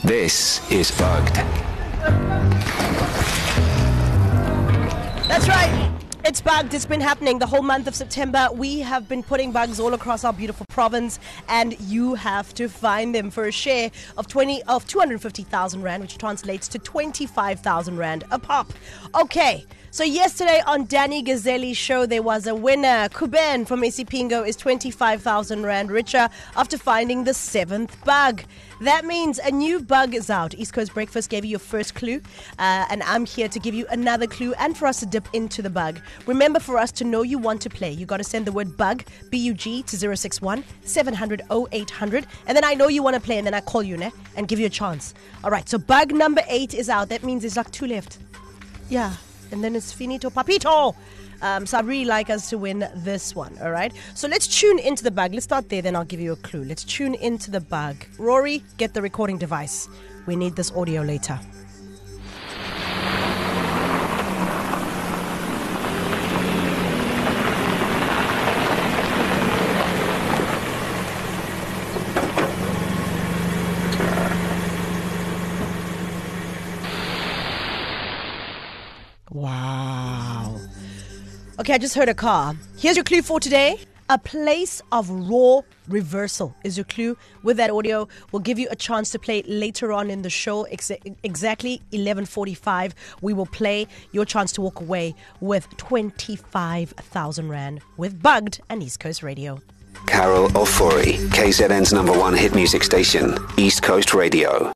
This is Bugged. That's right. It's Bugged. It's been happening the whole month of September. We have been putting bugs all across our beautiful province, and you have to find them for a share of 250,000 Rand, which translates to 25,000 Rand a pop. Okay. So yesterday on Danny Gazzelli's show, there was a winner. Kuben from Isipingo is 25,000 Rand richer after finding the 7th bug. That means a new bug is out. East Coast Breakfast gave you your first clue, and I'm here to give you another clue and for us to dip into the bug. Remember, for us to know you want to play, you got to send the word bug, B-U-G, to 061 700 0800, and then I know you want to play, and then I call you and give you a chance. All right, so bug number 8 is out. That means there's like 2 left. Yeah. And then it's finito papito. So I'd really like us to win this one, all right? So let's tune into the bug. Let's start there, then I'll give you a clue. Let's tune into the bug. Rory, get the recording device. We need this audio later. Wow. Okay, I just heard a car. Here's your clue for today. A place of raw reversal is your clue. With that audio, we'll give you a chance to play later on in the show. Exactly 11:45, we will play your chance to walk away with 25,000 Rand with Bugged and East Coast Radio. Carol Ofori, KZN's #1 hit music station, East Coast Radio.